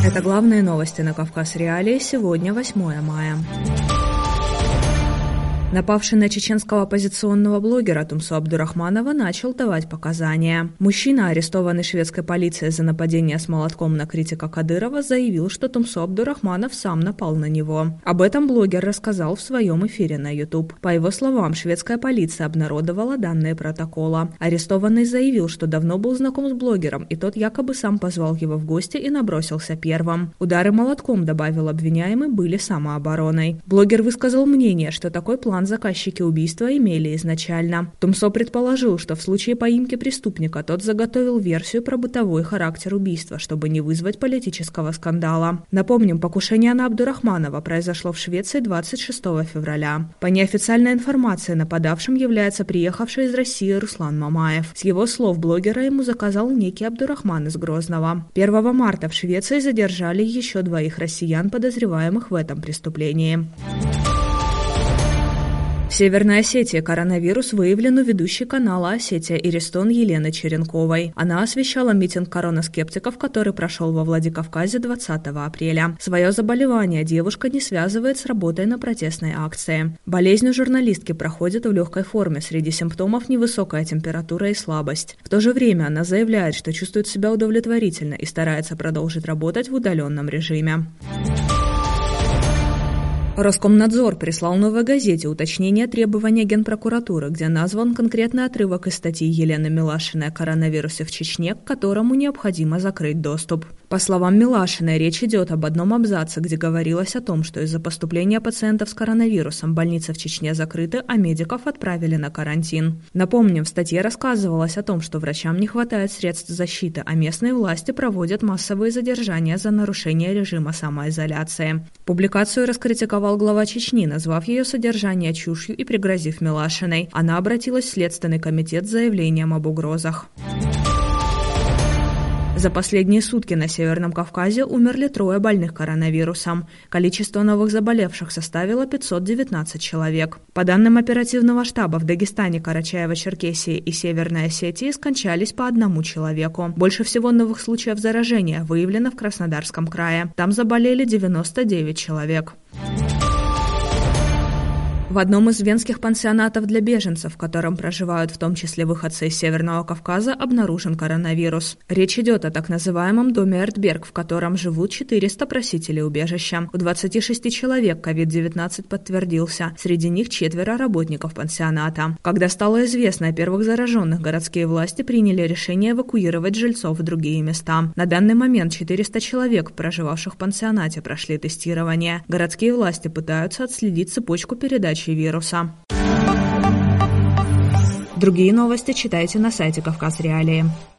Это главные новости на Кавказ Реалии сегодня, 8 мая. Напавший на чеченского оппозиционного блогера Тумсо Абдурахманова начал давать показания. Мужчина, арестованный шведской полицией за нападение с молотком на критика Кадырова, заявил, что Тумсо Абдурахманов сам напал на него. Об этом блогер рассказал в своем эфире на YouTube. По его словам, шведская полиция обнародовала данные протокола. Арестованный заявил, что давно был знаком с блогером, и тот якобы сам позвал его в гости и набросился первым. Удары молотком, добавил обвиняемый, были самообороной. Блогер высказал мнение, что такой план заказчики убийства имели изначально. Тумсо предположил, что в случае поимки преступника тот заготовил версию про бытовой характер убийства, чтобы не вызвать политического скандала. Напомним, покушение на Абдурахманова произошло в Швеции 26 февраля. По неофициальной информации, нападавшим является приехавший из России Руслан Мамаев. С его слов, блогера ему заказал некий Абдурахман из Грозного. 1 марта в Швеции задержали еще 2 россиян, подозреваемых в этом преступлении. В Северной Осетии коронавирус выявлен у ведущей канала «Осетия и Рестон» Елены Черенковой. Она освещала митинг коронаскептиков, который прошел во Владикавказе 20 апреля. Свое заболевание девушка не связывает с работой на протестной акции. Болезнь у журналистки проходит в легкой форме, среди симптомов невысокая температура и слабость. В то же время она заявляет, что чувствует себя удовлетворительно и старается продолжить работать в удаленном режиме. Роскомнадзор прислал «Новой газете» уточнение требования Генпрокуратуры, где назван конкретный отрывок из статьи Елены Милашиной о коронавирусе в Чечне, к которому необходимо закрыть доступ. По словам Милашиной, речь идет об одном абзаце, где говорилось о том, что из-за поступления пациентов с коронавирусом больницы в Чечне закрыты, а медиков отправили на карантин. Напомним, в статье рассказывалось о том, что врачам не хватает средств защиты, а местные власти проводят массовые задержания за нарушение режима самоизоляции. Публикацию раскритиковал глава Чечни, назвав ее содержание чушью и пригрозив Милашиной. Она обратилась в Следственный комитет с заявлением об угрозах. За последние сутки на Северном Кавказе умерли 3 больных коронавирусом. Количество новых заболевших составило 519 человек. По данным оперативного штаба, в Дагестане, Карачаево-Черкесии и Северной Осетии скончались по 1 человеку. Больше всего новых случаев заражения выявлено в Краснодарском крае. Там заболели 99 человек. В одном из венских пансионатов для беженцев, в котором проживают в том числе выходцы из Северного Кавказа, обнаружен коронавирус. Речь идет о так называемом доме Эртберг, в котором живут 400 просителей убежища. У 26 человек COVID-19 подтвердился, среди них 4 работников пансионата. Когда стало известно о первых зараженных, городские власти приняли решение эвакуировать жильцов в другие места. На данный момент 400 человек, проживавших в пансионате, прошли тестирование. Городские власти пытаются отследить цепочку передачи вируса. Другие новости читайте на сайте Кавказ Реалии.